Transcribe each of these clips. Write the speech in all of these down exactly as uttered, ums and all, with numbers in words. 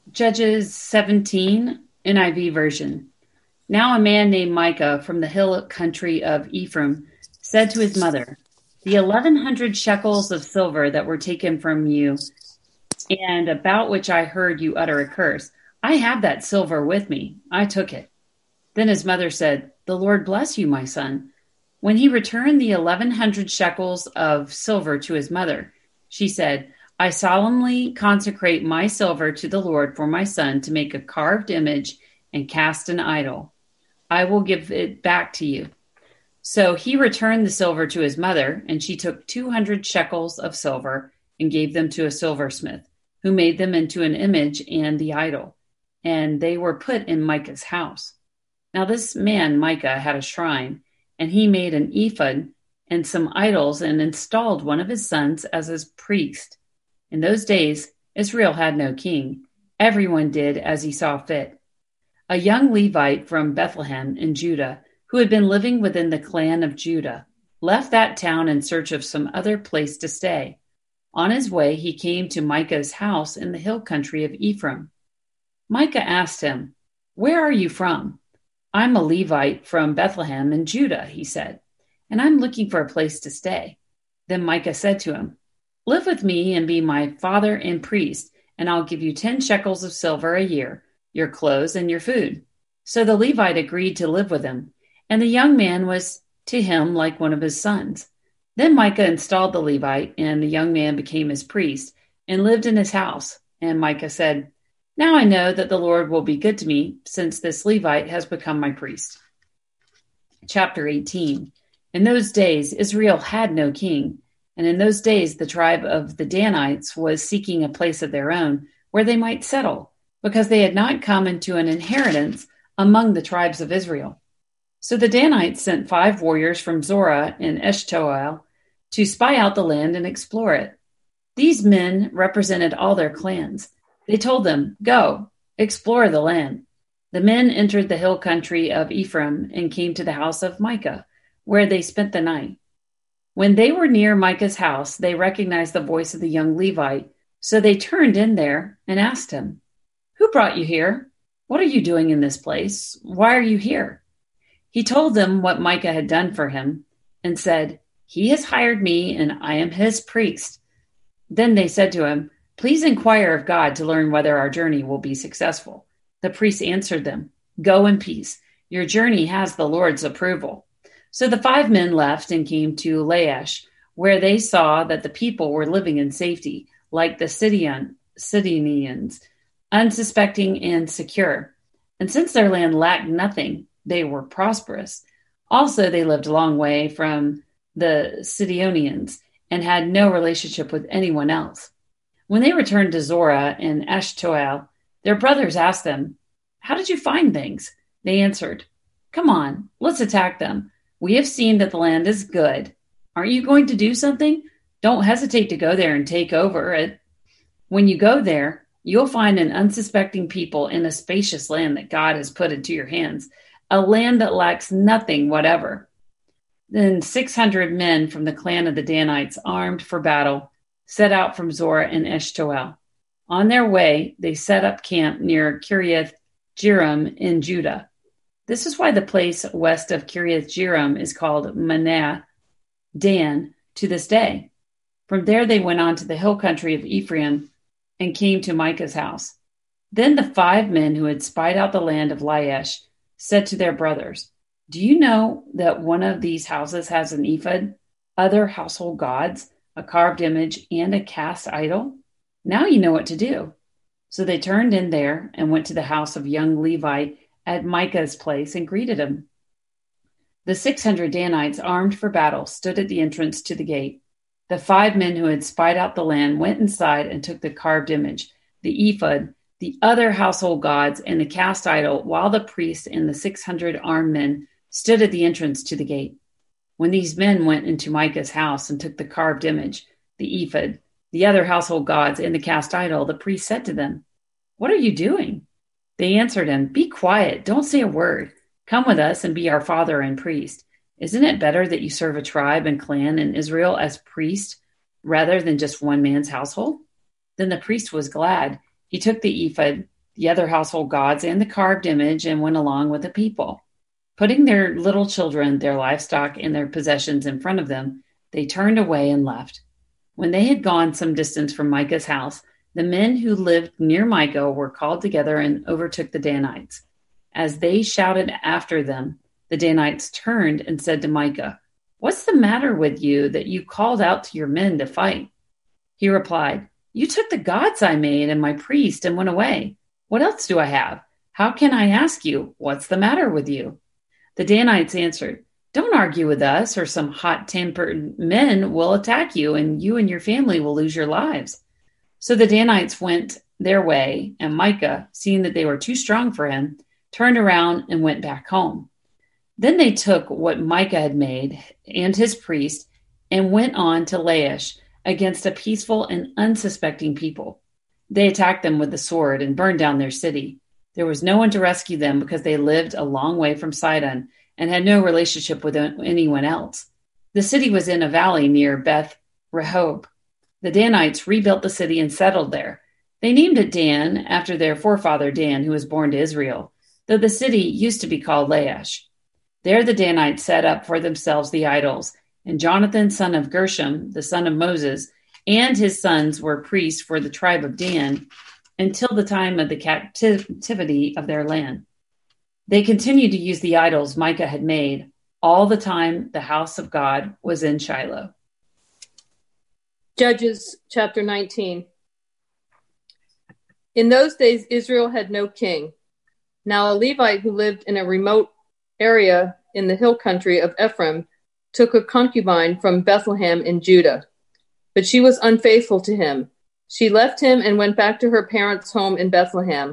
Judges seventeen, N I V version. Now a man named Micah from the hill country of Ephraim said to his mother, the eleven hundred shekels of silver that were taken from you and about which I heard you utter a curse, I have that silver with me. I took it. Then his mother said, the Lord bless you, my son. When he returned the eleven hundred shekels of silver to his mother, she said, I solemnly consecrate my silver to the Lord for my son to make a carved image and cast an idol. I will give it back to you. So he returned the silver to his mother, and she took two hundred shekels of silver and gave them to a silversmith, who made them into an image and the idol. And they were put in Micah's house. Now this man, Micah, had a shrine, and he made an ephod and some idols and installed one of his sons as his priest. In those days, Israel had no king. Everyone did as he saw fit. A young Levite from Bethlehem in Judah, who had been living within the clan of Judah, left that town in search of some other place to stay. On his way, he came to Micah's house in the hill country of Ephraim. Micah asked him, where are you from? I'm a Levite from Bethlehem in Judah, he said, and I'm looking for a place to stay. Then Micah said to him, live with me and be my father and priest, and I'll give you ten shekels of silver a year, your clothes and your food. So the Levite agreed to live with him, and the young man was to him like one of his sons. Then Micah installed the Levite, and the young man became his priest and lived in his house. And Micah said, now I know that the Lord will be good to me, since this Levite has become my priest. Chapter eighteen. In those days, Israel had no king. And in those days, the tribe of the Danites was seeking a place of their own where they might settle, because they had not come into an inheritance among the tribes of Israel. So the Danites sent five warriors from Zorah and Eshtaol to spy out the land and explore it. These men represented all their clans. They told them, go, explore the land. The men entered the hill country of Ephraim and came to the house of Micah, where they spent the night. When they were near Micah's house, they recognized the voice of the young Levite. So they turned in there and asked him, who brought you here? What are you doing in this place? Why are you here? He told them what Micah had done for him and said, he has hired me and I am his priest. Then they said to him, please inquire of God to learn whether our journey will be successful. The priest answered them, go in peace. Your journey has the Lord's approval. So the five men left and came to Laish, where they saw that the people were living in safety, like the Sidon, Sidonians, unsuspecting and secure. And since their land lacked nothing, they were prosperous. Also, they lived a long way from the Sidonians and had no relationship with anyone else. When they returned to Zorah and Eshtaol, their brothers asked them, how did you find things? They answered, come on, let's attack them. We have seen that the land is good. Aren't you going to do something? Don't hesitate to go there and take over it. When you go there, you'll find an unsuspecting people in a spacious land that God has put into your hands, a land that lacks nothing whatever. Then six hundred men from the clan of the Danites, armed for battle, set out from Zorah and Eshtaol. On their way, they set up camp near Kiriath Jearim in Judah. This is why the place west of Kiriath Jearim is called Manah Dan to this day. From there they went on to the hill country of Ephraim and came to Micah's house. Then the five men who had spied out the land of Laish said to their brothers, do you know that one of these houses has an ephod, other household gods, a carved image, and a cast idol? Now you know what to do. So they turned in there and went to the house of young Levi at Micah's place and greeted him. The six hundred Danites, armed for battle, stood at the entrance to the gate. The five men who had spied out the land went inside and took the carved image, the ephod, the other household gods, and the cast idol, while the priests and the six hundred armed men stood at the entrance to the gate. When these men went into Micah's house and took the carved image, the ephod, the other household gods, and the cast idol, the priest said to them, what are you doing? They answered him, be quiet, don't say a word. Come with us and be our father and priest. Isn't it better that you serve a tribe and clan in Israel as priest rather than just one man's household? Then the priest was glad. He took the ephod, the other household gods, and the carved image, and went along with the people. Putting their little children, their livestock, and their possessions in front of them, they turned away and left. When they had gone some distance from Micah's house, the men who lived near Micah were called together and overtook the Danites. As they shouted after them, the Danites turned and said to Micah, "What's the matter with you that you called out to your men to fight?" He replied, "You took the gods I made and my priest and went away. What else do I have? How can I ask you, what's the matter with you?" The Danites answered, "Don't argue with us, or some hot-tempered men will attack you, and you and your family will lose your lives." So the Danites went their way, and Micah, seeing that they were too strong for him, turned around and went back home. Then they took what Micah had made and his priest and went on to Laish against a peaceful and unsuspecting people. They attacked them with the sword and burned down their city. There was no one to rescue them because they lived a long way from Sidon and had no relationship with anyone else. The city was in a valley near Beth Rehob. The Danites rebuilt the city and settled there. They named it Dan after their forefather Dan, who was born to Israel, though the city used to be called Laish. There the Danites set up for themselves the idols, and Jonathan, son of Gershom, the son of Moses, and his sons were priests for the tribe of Dan until the time of the captivity of their land. They continued to use the idols Micah had made all the time the house of God was in Shiloh. Judges chapter nineteen. In those days, Israel had no king. Now a Levite who lived in a remote area in the hill country of Ephraim took a concubine from Bethlehem in Judah, but she was unfaithful to him. She left him and went back to her parents' home in Bethlehem,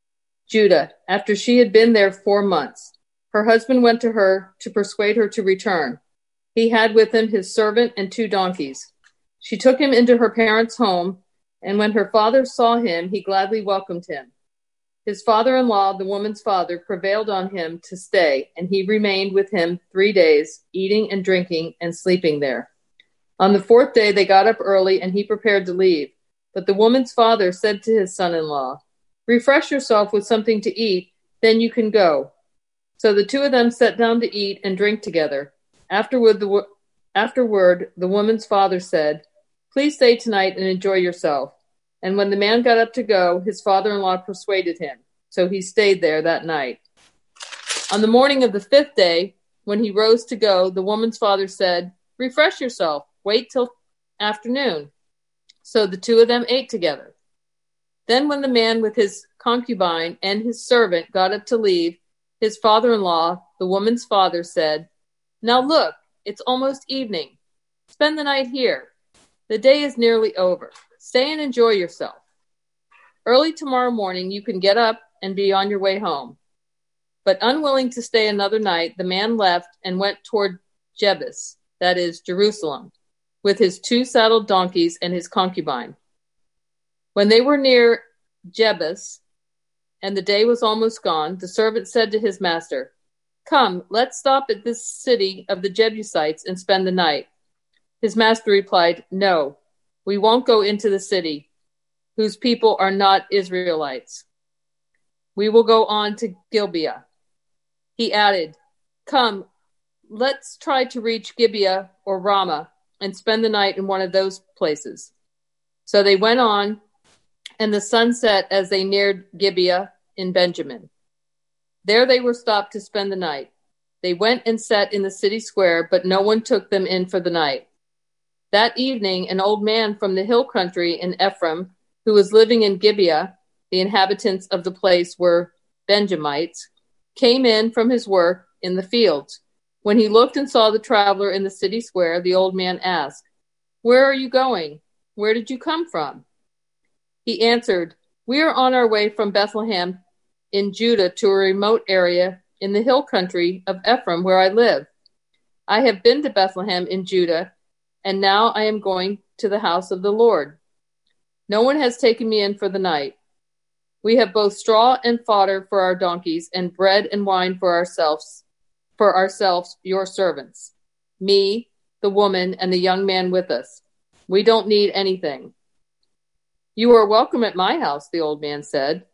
Judah, after she had been there four months. Her husband went to her to persuade her to return. He had with him his servant and two donkeys. She took him into her parents' home, and when her father saw him, he gladly welcomed him. His father-in-law, the woman's father, prevailed on him to stay, and he remained with him three days, eating and drinking and sleeping there. On the fourth day, they got up early, and he prepared to leave. But the woman's father said to his son-in-law, "Refresh yourself with something to eat, then you can go." So the two of them sat down to eat and drink together. Afterward, the, afterward, the woman's father said, "Please stay tonight and enjoy yourself." And when the man got up to go, his father-in-law persuaded him. So he stayed there that night. On the morning of the fifth day, when he rose to go, the woman's father said, "Refresh yourself. Wait till afternoon." So the two of them ate together. Then when the man with his concubine and his servant got up to leave, his father-in-law, the woman's father, said, "Now look, it's almost evening. Spend the night here. The day is nearly over. Stay and enjoy yourself. Early tomorrow morning you can get up and be on your way home." But unwilling to stay another night, the man left and went toward Jebus, that is, Jerusalem, with his two saddled donkeys and his concubine. When they were near Jebus, and the day was almost gone, the servant said to his master, "Come, let's stop at this city of the Jebusites and spend the night." His master replied, "No, we won't go into the city, whose people are not Israelites. We will go on to Gibeah." He added, "Come, let's try to reach Gibeah or Ramah and spend the night in one of those places." So they went on, and the sun set as they neared Gibeah in Benjamin. There they were stopped to spend the night. They went and sat in the city square, but no one took them in for the night. That evening, an old man from the hill country in Ephraim, who was living in Gibeah, the inhabitants of the place were Benjamites, came in from his work in the fields. When he looked and saw the traveler in the city square, the old man asked, "Where are you going? Where did you come from?" He answered, "We are on our way from Bethlehem in Judah to a remote area in the hill country of Ephraim where I live. I have been to Bethlehem in Judah, and now I am going to the house of the Lord. No one has taken me in for the night. We have both straw and fodder for our donkeys, and bread and wine for ourselves, for ourselves, your servants, me, the woman, and the young man with us. We don't need anything." "You are welcome at my house," the old man said.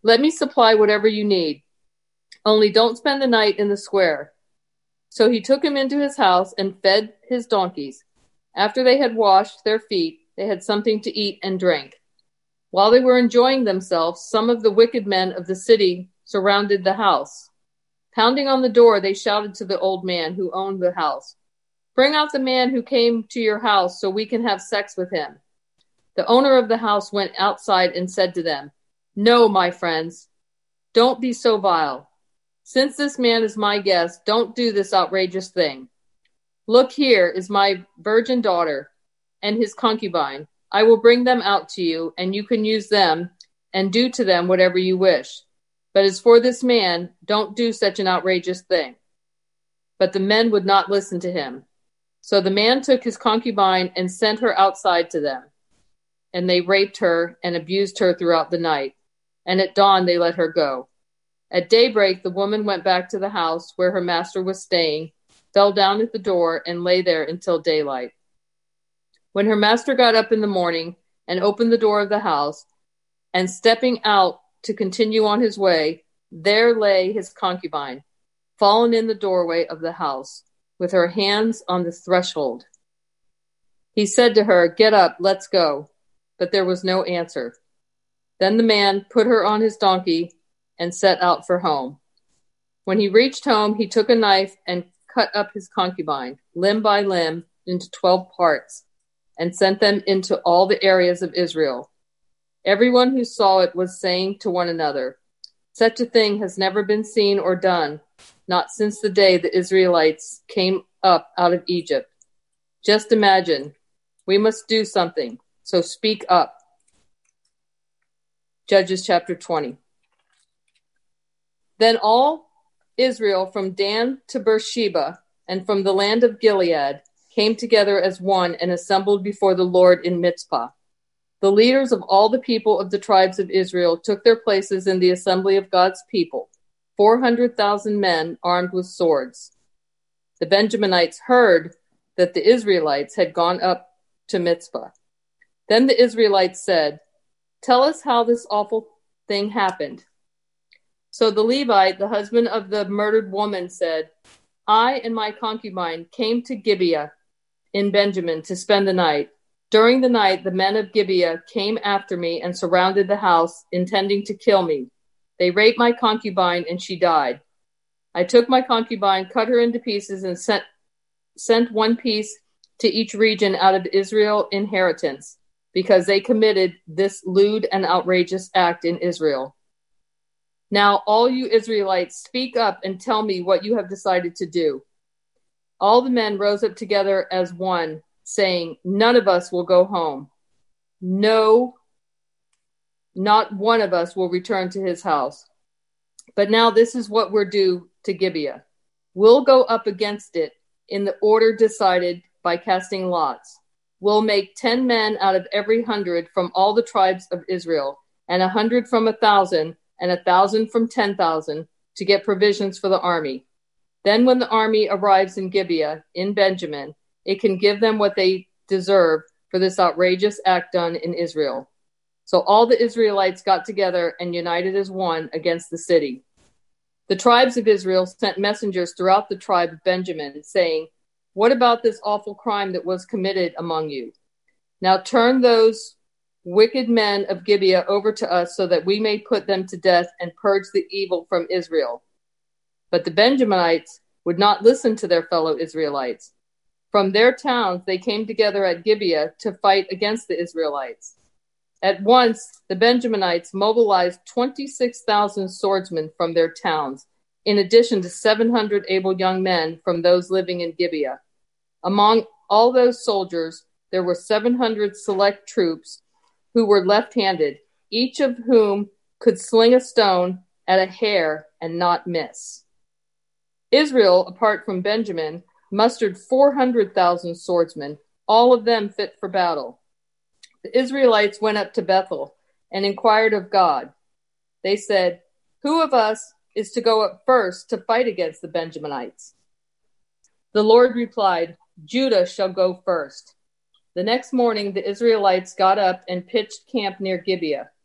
Let me supply whatever you need. Only don't spend the night in the square. So he took him into his house and fed his donkeys. After they had washed their feet, they had something to eat and drink. While they were enjoying themselves, some of the wicked men of the city surrounded the house. Pounding on the door, they shouted to the old man who owned the house, "Bring out the man who came to your house so we can have sex with him." The owner of the house went outside and said to them, "No, my friends, don't be so vile. Since this man is my guest, don't do this outrageous thing. Look, here is my virgin daughter and his concubine. I will bring them out to you, and you can use them and do to them whatever you wish. But as for this man, don't do such an outrageous thing." But the men would not listen to him. So the man took his concubine and sent her outside to them. And they raped her and abused her throughout the night. And at dawn they let her go. At daybreak, the woman went back to the house where her master was staying, fell down at the door, and lay there until daylight. When her master got up in the morning and opened the door of the house, and stepping out to continue on his way, there lay his concubine, fallen in the doorway of the house, with her hands on the threshold. He said to her, "Get up, let's go." But there was no answer. Then the man put her on his donkey and set out for home. When he reached home, he took a knife and cut up his concubine, limb by limb, into twelve parts, and sent them into all the areas of Israel. Everyone who saw it was saying to one another, "Such a thing has never been seen or done, not since the day the Israelites came up out of Egypt. Just imagine. We must do something, so speak up." Judges chapter twenty. Then all Israel from Dan to Beersheba and from the land of Gilead came together as one and assembled before the Lord in Mizpah. The leaders of all the people of the tribes of Israel took their places in the assembly of God's people, four hundred thousand men armed with swords. The Benjaminites heard that the Israelites had gone up to Mizpah. Then the Israelites said, "Tell us how this awful thing happened." So the Levite, the husband of the murdered woman, said, "I and my concubine came to Gibeah in Benjamin to spend the night. During the night, the men of Gibeah came after me and surrounded the house, intending to kill me. They raped my concubine, and she died. I took my concubine, cut her into pieces, and sent, sent one piece to each region out of Israel's inheritance, because they committed this lewd and outrageous act in Israel. Now, all you Israelites, speak up and tell me what you have decided to do." All the men rose up together as one, saying, "None of us will go home. No, not one of us will return to his house. But now this is what we're due to Gibeah. We'll go up against it in the order decided by casting lots. We'll make ten men out of every hundred from all the tribes of Israel, and a hundred from a thousand, and a thousand from ten thousand, to get provisions for the army. Then when the army arrives in Gibeah, in Benjamin, it can give them what they deserve for this outrageous act done in Israel." So all the Israelites got together and united as one against the city. The tribes of Israel sent messengers throughout the tribe of Benjamin, saying, "What about this awful crime that was committed among you? Now turn those wicked men of Gibeah over to us so that we may put them to death and purge the evil from Israel." But the Benjaminites would not listen to their fellow Israelites. From their towns they came together at Gibeah to fight against the Israelites. At once the Benjaminites mobilized twenty-six thousand swordsmen from their towns, in addition to seven hundred able young men from those living in Gibeah. Among all those soldiers, there were seven hundred select troops who were left-handed, each of whom could sling a stone at a hair and not miss. Israel, apart from Benjamin, mustered four hundred thousand swordsmen, all of them fit for battle. The Israelites went up to Bethel and inquired of God. They said, "Who of us is to go up first to fight against the Benjaminites?" The Lord replied, "Judah shall go first." The next morning, the Israelites got up and pitched camp near Gibeah.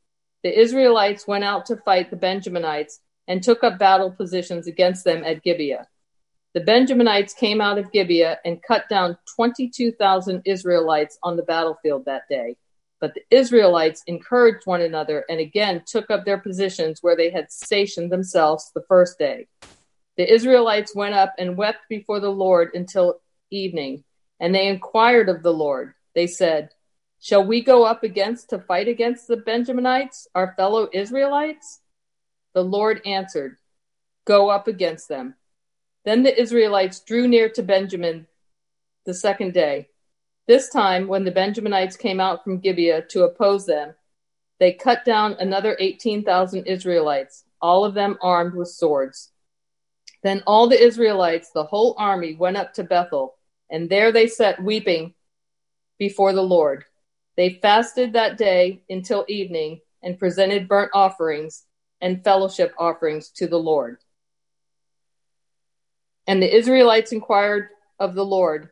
The Israelites went out to fight the Benjaminites and took up battle positions against them at Gibeah. The Benjaminites came out of Gibeah and cut down twenty-two thousand Israelites on the battlefield that day. But the Israelites encouraged one another and again took up their positions where they had stationed themselves the first day. The Israelites went up and wept before the Lord until evening, and they inquired of the Lord. They said, "Shall we go up against to fight against the Benjaminites, our fellow Israelites?" The Lord answered, "Go up against them." Then the Israelites drew near to Benjamin the second day. This time, when the Benjaminites came out from Gibeah to oppose them, they cut down another eighteen thousand Israelites, all of them armed with swords. Then all the Israelites, the whole army, went up to Bethel, and there they sat weeping before the Lord. They fasted that day until evening and presented burnt offerings and fellowship offerings to the Lord. And the Israelites inquired of the Lord.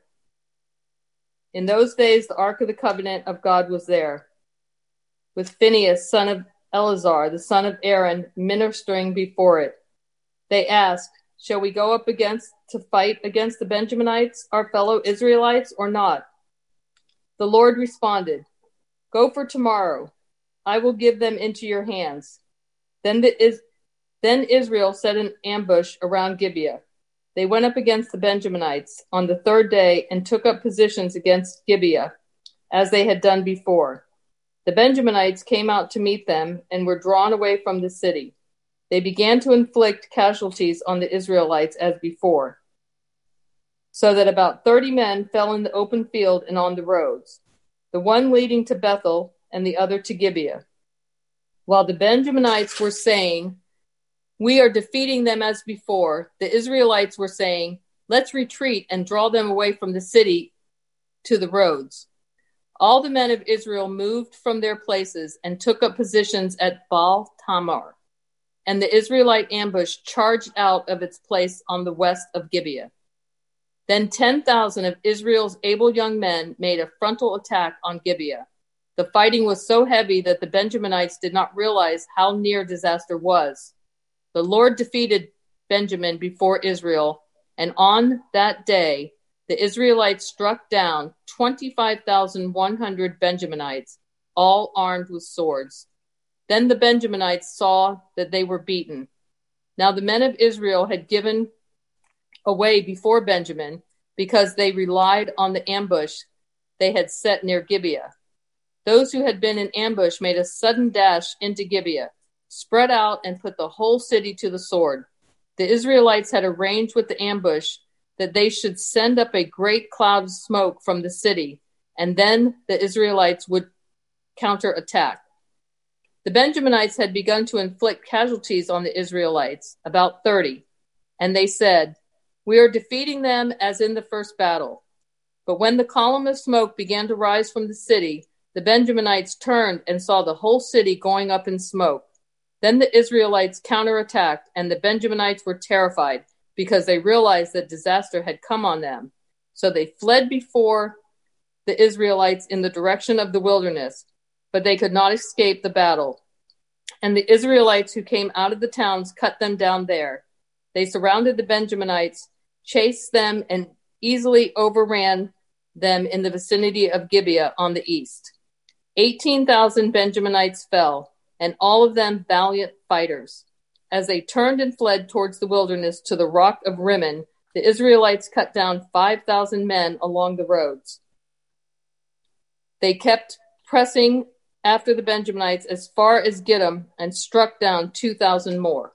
In those days, the Ark of the Covenant of God was there, with Phinehas, son of Eleazar, the son of Aaron, ministering before it. They asked, "Shall we go up against to fight against the Benjaminites, our fellow Israelites, or not?" The Lord responded, "Go for tomorrow. I will give them into your hands." Then, the Is- then Israel set an ambush around Gibeah. They went up against the Benjaminites on the third day and took up positions against Gibeah, as they had done before. The Benjaminites came out to meet them and were drawn away from the city. They began to inflict casualties on the Israelites as before, so that about thirty men fell in the open field and on the roads, the one leading to Bethel and the other to Gibeah. While the Benjaminites were saying, "We are defeating them as before," the Israelites were saying, "Let's retreat and draw them away from the city to the roads." All the men of Israel moved from their places and took up positions at Baal Tamar, and the Israelite ambush charged out of its place on the west of Gibeah. Then ten thousand of Israel's able young men made a frontal attack on Gibeah. The fighting was so heavy that the Benjaminites did not realize how near disaster was. The Lord defeated Benjamin before Israel, and on that day, the Israelites struck down twenty-five thousand one hundred Benjaminites, all armed with swords. Then the Benjaminites saw that they were beaten. Now the men of Israel had given away before Benjamin because they relied on the ambush they had set near Gibeah. Those who had been in ambush made a sudden dash into Gibeah, spread out, and put the whole city to the sword. The Israelites had arranged with the ambush that they should send up a great cloud of smoke from the city, and then the Israelites would counterattack. The Benjaminites had begun to inflict casualties on the Israelites, about thirty, and they said, "We are defeating them as in the first battle." But when the column of smoke began to rise from the city, the Benjaminites turned and saw the whole city going up in smoke. Then the Israelites counterattacked, and the Benjaminites were terrified because they realized that disaster had come on them. So they fled before the Israelites in the direction of the wilderness, but they could not escape the battle. And the Israelites who came out of the towns cut them down there. They surrounded the Benjaminites, chased them, and easily overran them in the vicinity of Gibeah on the east. Eighteen thousand Benjaminites fell, and all of them valiant fighters. As they turned and fled towards the wilderness to the rock of Rimmon, the Israelites cut down five thousand men along the roads. They kept pressing after the Benjaminites as far as Gittim and struck down two thousand more.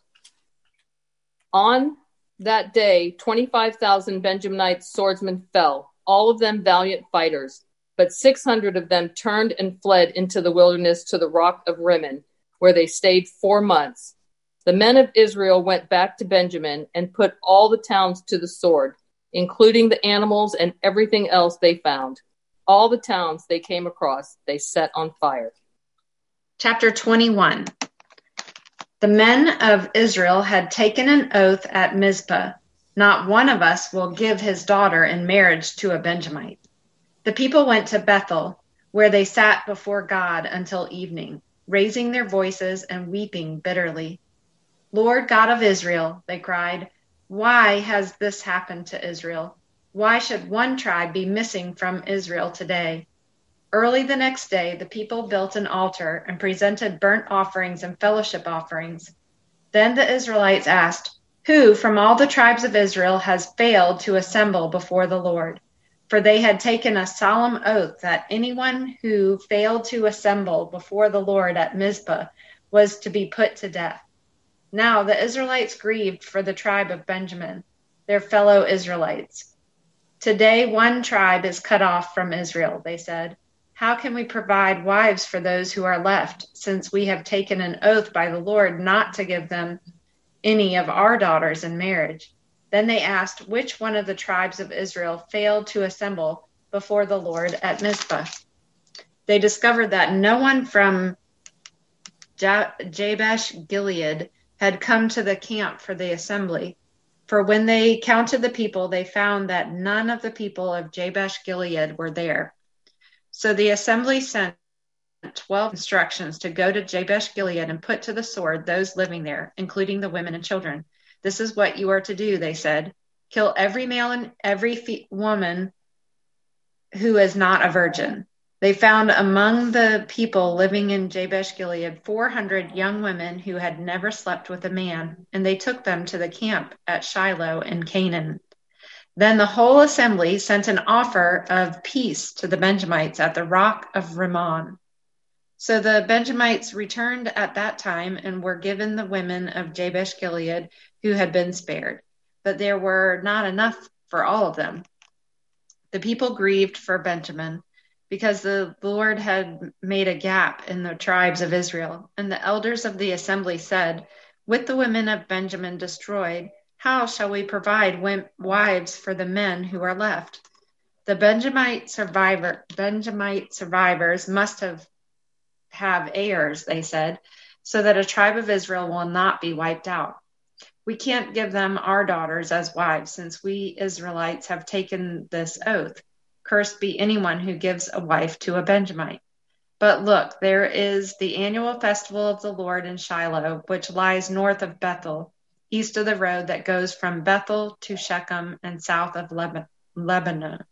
On that day, twenty-five thousand Benjaminite swordsmen fell, all of them valiant fighters, but six hundred of them turned and fled into the wilderness to the rock of Rimmon, where they stayed four months. The men of Israel went back to Benjamin and put all the towns to the sword, including the animals and everything else they found. All the towns they came across, they set on fire. Chapter twenty-one. The men of Israel had taken an oath at Mizpah. Not one of us will give his daughter in marriage to a Benjamite. The people went to Bethel, where they sat before God until evening. raising their voices and weeping bitterly. "Lord God of Israel," they cried, "why has this happened to Israel? Why should one tribe be missing from Israel today?" Early the next day, the people built an altar and presented burnt offerings and fellowship offerings. Then the Israelites asked, "Who from all the tribes of Israel has failed to assemble before the Lord?" For they had taken a solemn oath that anyone who failed to assemble before the Lord at Mizpah was to be put to death. Now the Israelites grieved for the tribe of Benjamin, their fellow Israelites. "Today one tribe is cut off from Israel," they said. "How can we provide wives for those who are left, since we have taken an oath by the Lord not to give them any of our daughters in marriage?" Then they asked which one of the tribes of Israel failed to assemble before the Lord at Mizpah. They discovered that no one from Jabesh Gilead had come to the camp for the assembly. For when they counted the people, they found that none of the people of Jabesh Gilead were there. So the assembly sent twelve instructions to go to Jabesh Gilead and put to the sword those living there, including the women and children. "This is what you are to do," they said. "Kill every male and every fe- woman who is not a virgin." They found among the people living in Jabesh Gilead four hundred young women who had never slept with a man, and they took them to the camp at Shiloh in Canaan. Then the whole assembly sent an offer of peace to the Benjamites at the rock of Rimmon. So the Benjamites returned at that time and were given the women of Jabesh Gilead who had been spared, but there were not enough for all of them. The people grieved for Benjamin, because the Lord had made a gap in the tribes of Israel. And the elders of the assembly said, "With the women of Benjamin destroyed, how shall we provide wives for the men who are left? The Benjamite survivor, Benjamite survivors must have, have heirs," they said, "so that a tribe of Israel will not be wiped out. We can't give them our daughters as wives, since we Israelites have taken this oath. Cursed be anyone who gives a wife to a Benjamite. But look, there is the annual festival of the Lord in Shiloh, which lies north of Bethel, east of the road that goes from Bethel to Shechem and south of Lebanon."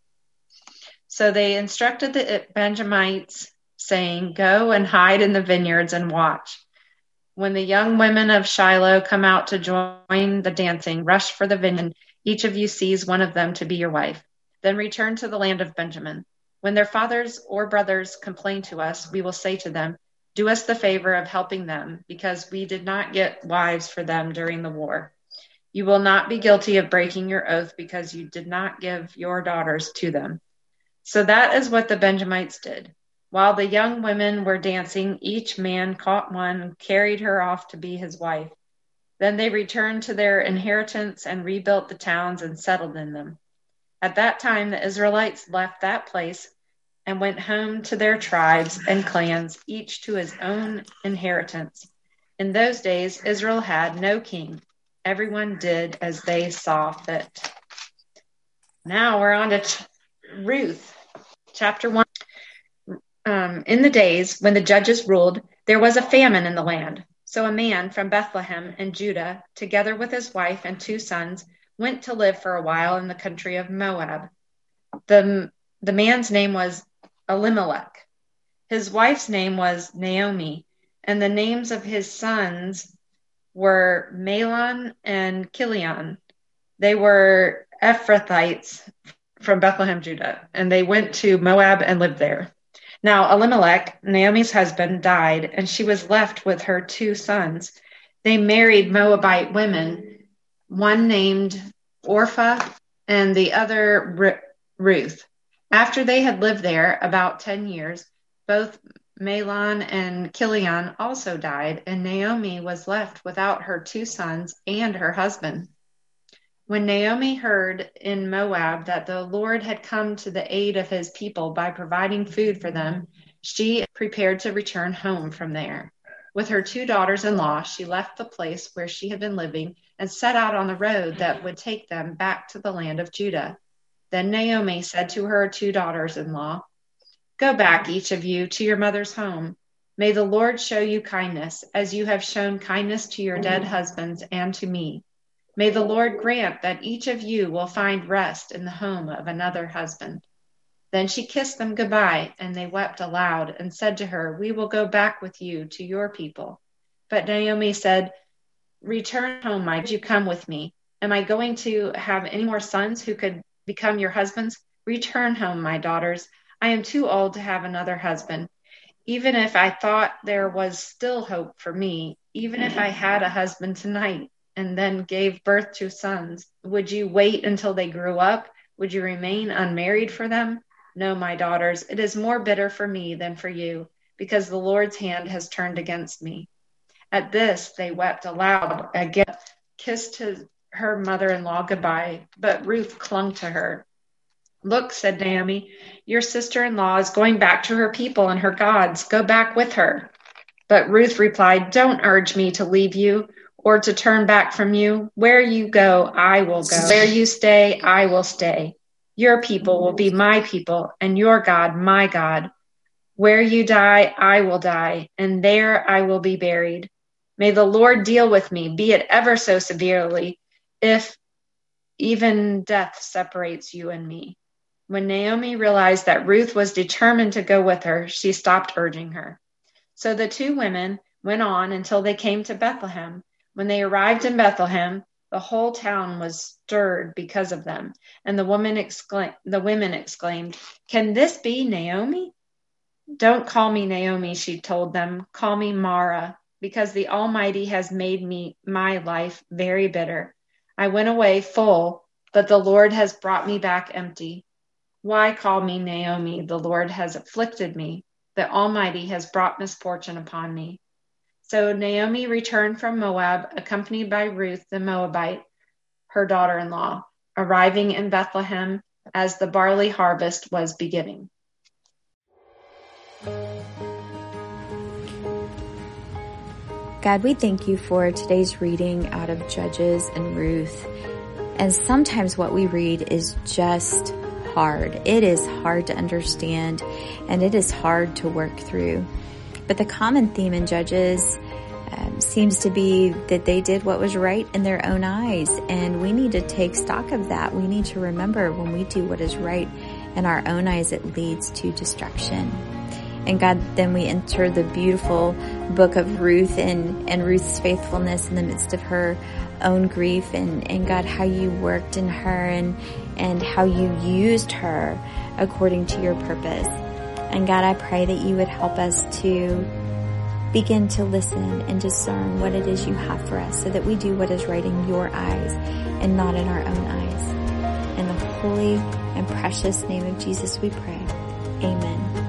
So they instructed the Benjamites, saying, "Go and hide in the vineyards and watch. When the young women of Shiloh come out to join the dancing, rush for the vineyard. Each of you seize one of them to be your wife. Then return to the land of Benjamin. When their fathers or brothers complain to us, we will say to them, 'Do us the favor of helping them, because we did not get wives for them during the war.' You will not be guilty of breaking your oath because you did not give your daughters to them." So that is what the Benjamites did. While the young women were dancing, each man caught one and carried her off to be his wife. Then they returned to their inheritance and rebuilt the towns and settled in them. At that time, the Israelites left that place and went home to their tribes and clans, each to his own inheritance. In those days, Israel had no king. Everyone did as they saw fit. Now we're on to Ch- Ruth, chapter one. Um, in the days when the judges ruled, there was a famine in the land. So a man from Bethlehem in Judah, together with his wife and two sons, went to live for a while in the country of Moab. The, the man's name was Elimelech. His wife's name was Naomi, and the names of his sons were Mahlon and Chilion. They were Ephrathites from Bethlehem, Judah, and they went to Moab and lived there. Now Elimelech, Naomi's husband, died, and she was left with her two sons. They married Moabite women, one named Orpah and the other R- Ruth. After they had lived there about ten years, both Mahlon and Chilion also died, and Naomi was left without her two sons and her husband. When Naomi heard in Moab that the Lord had come to the aid of his people by providing food for them, she prepared to return home from there. With her two daughters-in-law, she left the place where she had been living and set out on the road that would take them back to the land of Judah. Then Naomi said to her two daughters-in-law, "Go back, each of you, to your mother's home. May the Lord show you kindness, as you have shown kindness to your dead husbands and to me. May the Lord grant that each of you will find rest in the home of another husband." Then she kissed them goodbye, and they wept aloud and said to her, "We will go back with you to your people." But Naomi said, "Return home, my daughters. You come with me. Am I going to have any more sons who could become your husbands? Return home, my daughters. I am too old to have another husband. Even if I thought there was still hope for me, even if I had a husband tonight and then gave birth to sons, would you wait until they grew up? Would you remain unmarried for them? No, my daughters, it is more bitter for me than for you, because the Lord's hand has turned against me." At this, they wept aloud, again kissed his, her mother-in-law goodbye, but Ruth clung to her. "Look," said Naomi, "your sister-in-law is going back to her people and her gods. Go back with her." But Ruth replied, "Don't urge me to leave you or to turn back from you. Where you go, I will go. Where you stay, I will stay. Your people will be my people, and your God, my God. Where you die, I will die, and there I will be buried. May the Lord deal with me, be it ever so severely, if even death separates you and me." When Naomi realized that Ruth was determined to go with her, she stopped urging her. So the two women went on until they came to Bethlehem. When they arrived in Bethlehem, the whole town was stirred because of them, and the women exclaimed, the women exclaimed, "Can this be Naomi?" "Don't call me Naomi," she told them. "Call me Mara, because the Almighty has made me my life very bitter. I went away full, but the Lord has brought me back empty. Why call me Naomi? The Lord has afflicted me. The Almighty has brought misfortune upon me." So Naomi returned from Moab, accompanied by Ruth the Moabite, her daughter-in-law, arriving in Bethlehem as the barley harvest was beginning. God, we thank you for today's reading out of Judges and Ruth. And sometimes what we read is just hard. It is hard to understand, and it is hard to work through. But the common theme in Judges um, seems to be that they did what was right in their own eyes. And we need to take stock of that. We need to remember when we do what is right in our own eyes, it leads to destruction. And God, then we enter the beautiful book of Ruth and, and Ruth's faithfulness in the midst of her own grief, and, and God, how you worked in her and, and how you used her according to your purpose. And God, I pray that you would help us to begin to listen and discern what it is you have for us, so that we do what is right in your eyes and not in our own eyes. In the holy and precious name of Jesus we pray. Amen.